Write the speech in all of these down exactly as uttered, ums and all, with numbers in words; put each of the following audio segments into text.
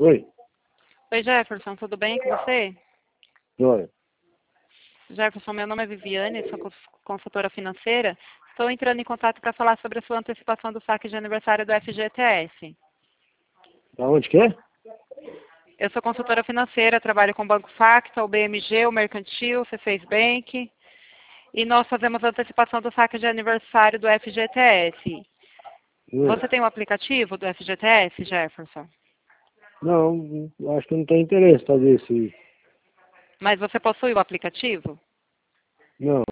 Oi, Oi, Jefferson, tudo bem com você? Joia. Jefferson, meu nome é Viviane, sou cons- consultora financeira. Estou entrando em contato para falar sobre a sua antecipação do saque de aniversário do F G T S. Da onde que é? Eu sou consultora financeira, trabalho com o Banco Facta, o B M G, o Mercantil, o C seis Bank. E nós fazemos a antecipação do saque de aniversário do F G T S. Hum. Você tem o aplicativo do F G T S, Jefferson? Não, eu acho que não tem interesse em fazer isso aí. Mas você possui o aplicativo? Não.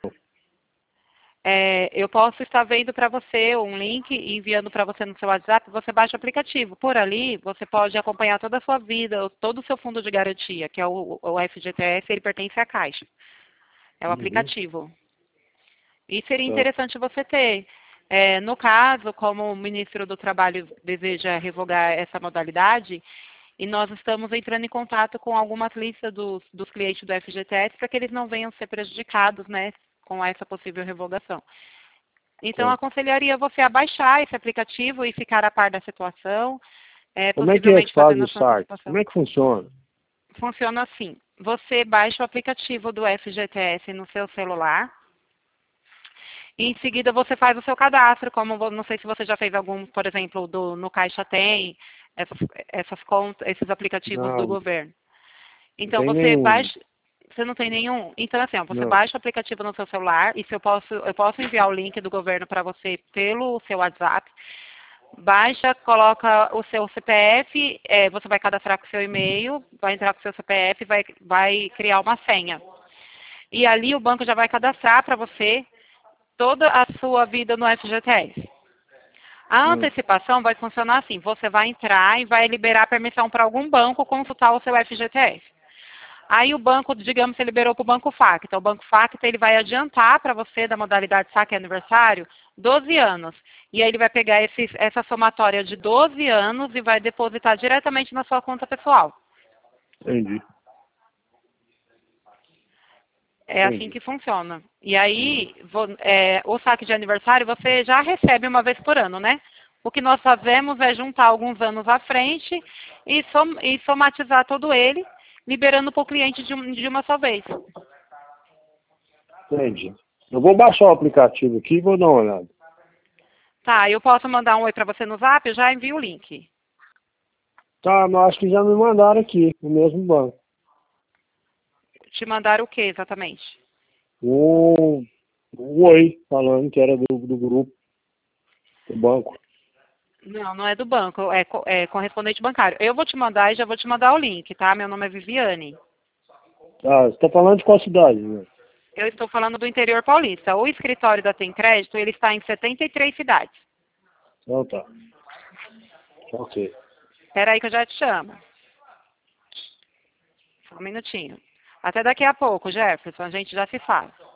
É, eu posso estar vendo para você um link e enviando para você no seu WhatsApp, você baixa o aplicativo. Por ali, você pode acompanhar toda a sua vida, todo o seu fundo de garantia, que é o, o F G T S, ele pertence à Caixa. É o Uhum. aplicativo. E seria Tá. interessante você ter. É, no caso, como o ministro do Trabalho deseja revogar essa modalidade, e nós estamos entrando em contato com algumas listas dos, dos clientes do F G T S para que eles não venham ser prejudicados, né, com essa possível revogação. Então, eu Tá. aconselharia você a baixar esse aplicativo e ficar a par da situação, é, Como é que é que possivelmente faz fazendo o a sua saque? Como antecipação. é que funciona? Funciona assim, você baixa o aplicativo do F G T S no seu celular, e em seguida você faz o seu cadastro, como vo- não sei se você já fez algum, por exemplo, do, no Caixa Tem, essas, essas contas, esses aplicativos do Não, governo. não Então tem você nenhum. baixa, você não tem nenhum. Então assim, ó, você Não. baixa o aplicativo no seu celular e se eu posso, eu posso enviar o link do governo para você pelo seu WhatsApp. Baixa, coloca o seu C P F, eh, você vai cadastrar com o seu e-mail, vai entrar com o seu C P F, vai, vai criar uma senha. E ali o banco já vai cadastrar para você toda a sua vida no F G T S. A Hum. antecipação vai funcionar assim, você vai entrar e vai liberar permissão para algum banco consultar o seu F G T S. Aí o banco, digamos, você liberou para o Banco Facta. O Banco Facta ele vai adiantar para você da modalidade saque aniversário doze anos. E aí ele vai pegar esse, essa somatória de doze anos e vai depositar diretamente na sua conta pessoal. Entendi. É assim Entendi. que funciona. E aí, Uhum. vo- é, o saque de aniversário você já recebe uma vez por ano, né? O que nós fazemos é juntar alguns anos à frente e, som, e somatizar todo ele, liberando para o cliente de, um- de uma só vez. Entendi. Eu vou baixar o aplicativo aqui e vou dar uma olhada. Tá, eu posso mandar um oi para você no Zap? Eu já envio o link. Tá, mas acho que já me mandaram aqui, no mesmo banco. Te mandar o que exatamente? O, o Oi, falando que era do, do grupo, do banco. Não, não é do banco, é, co- é correspondente bancário. Eu vou te mandar e já vou te mandar o link, tá? Meu nome é Viviane. Ah, você tá falando de qual cidade, né? Eu estou falando do interior paulista. O escritório da Tem Crédito, ele está em setenta e três cidades. Então tá. Ok. Espera aí que eu já te chamo. Só um minutinho. Até daqui a pouco, Jefferson, a gente já se fala.